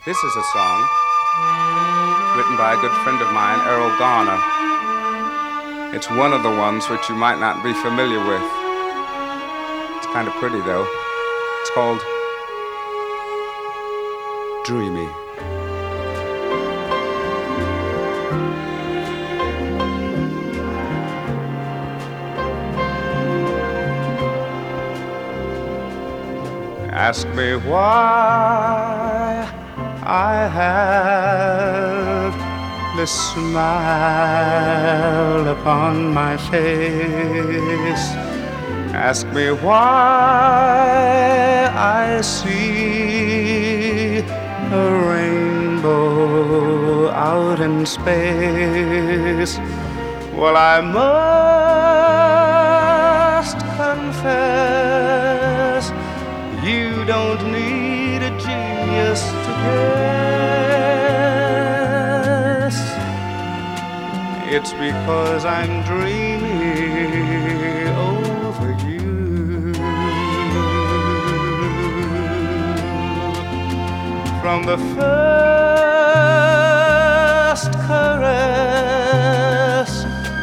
This is a song written by a good friend of mine, Errol Garner. It's one of the ones which you might not be familiar with. It's kind of pretty though. It's called Dreamy. Ask me why I have this smile upon my face. Ask me why I see a rainbow out in space. Well, I must confess, you don't need a genius to guess. It's because I'm dreaming over you. From the first caress,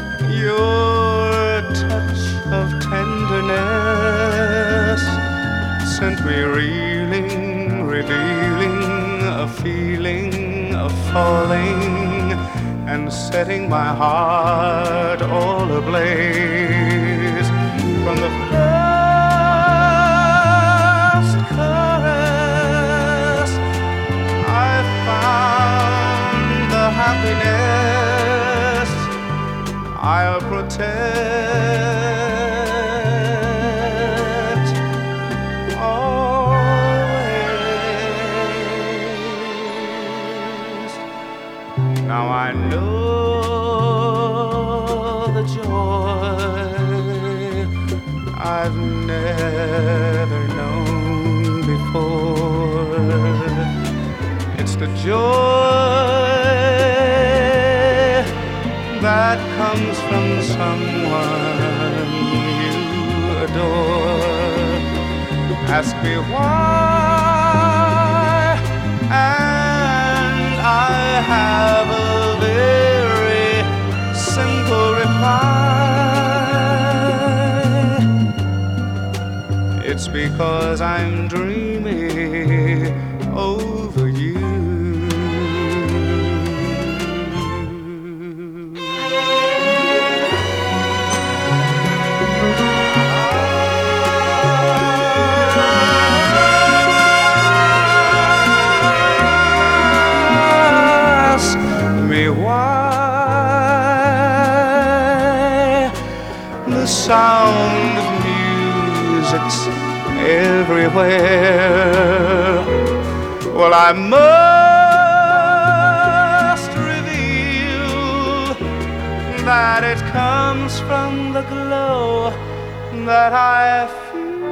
your touch of tenderness sent me reeling, revealing a feeling of falling and setting my heart all ablaze. From the first caress, I found the happiness I'll protect always. Now I know the joy I've never known before. It's the joy that comes from someone you adore. Ask me why, and I have a very simple reply. It's because I'm dreaming over you. Why the sound of music's everywhere? Well, I must reveal that it comes from the glow that I feel.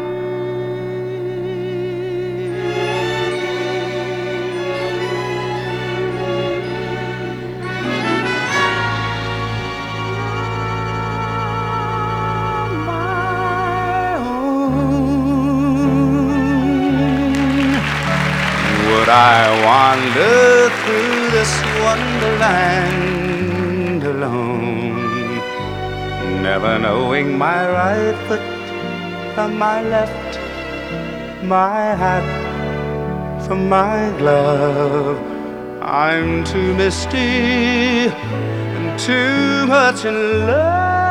I wander through this wonderland alone, never knowing my right foot from my left, my hat from my glove. I'm too misty and too much in love